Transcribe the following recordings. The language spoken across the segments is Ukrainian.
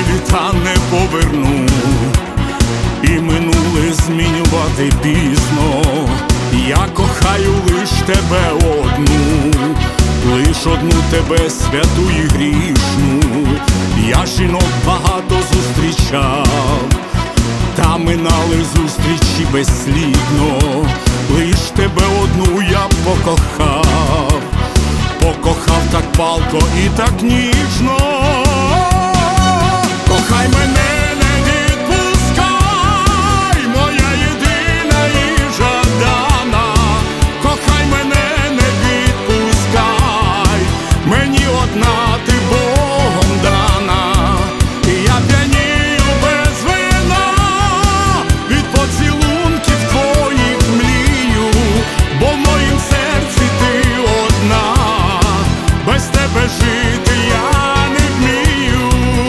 літа не поверну, і минуле змінювати пізно. Я кохаю лиш тебе одну, лиш одну тебе, святу і грішну. Я жінок багато зустрічав, та минали зустрічі безслідно. Лиш тебе одну я покохав, покохав так палко і так ніжно. Кохай мене, не відпускай, моя єдина і жадана. Кохай мене, не відпускай, мені одна ти Богом дана. І я п'янію без вина, від поцілунків твоїх млію, бо в моїм серці ти одна, без тебе жити я не вмію.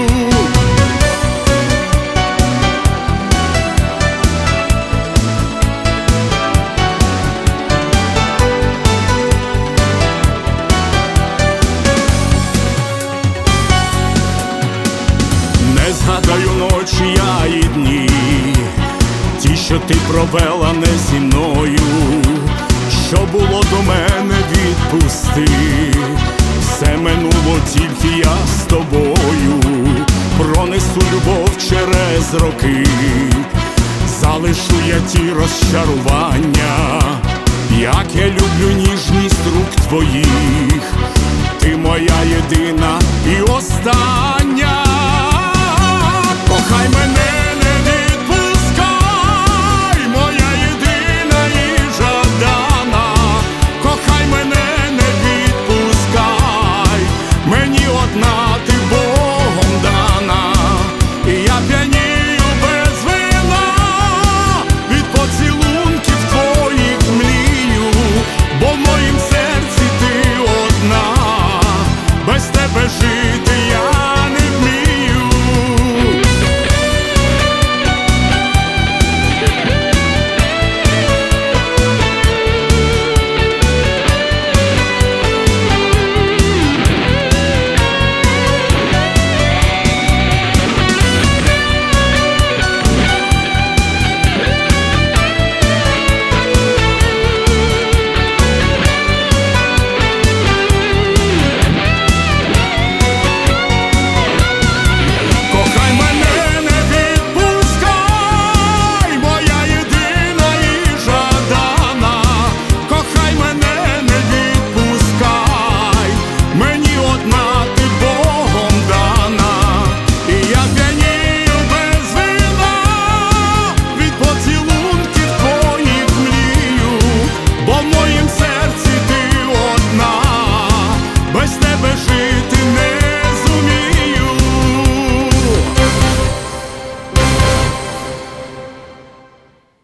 Не згадаю ночі я і дні, ті, що ти провела не зі мною. Що було до мене, відпусти, все минуло, тільки я з тобою. Пронесу любов через роки, залишу я ті розчарування. Як я люблю ніжність рук твоїх, ти моя єдина і остання.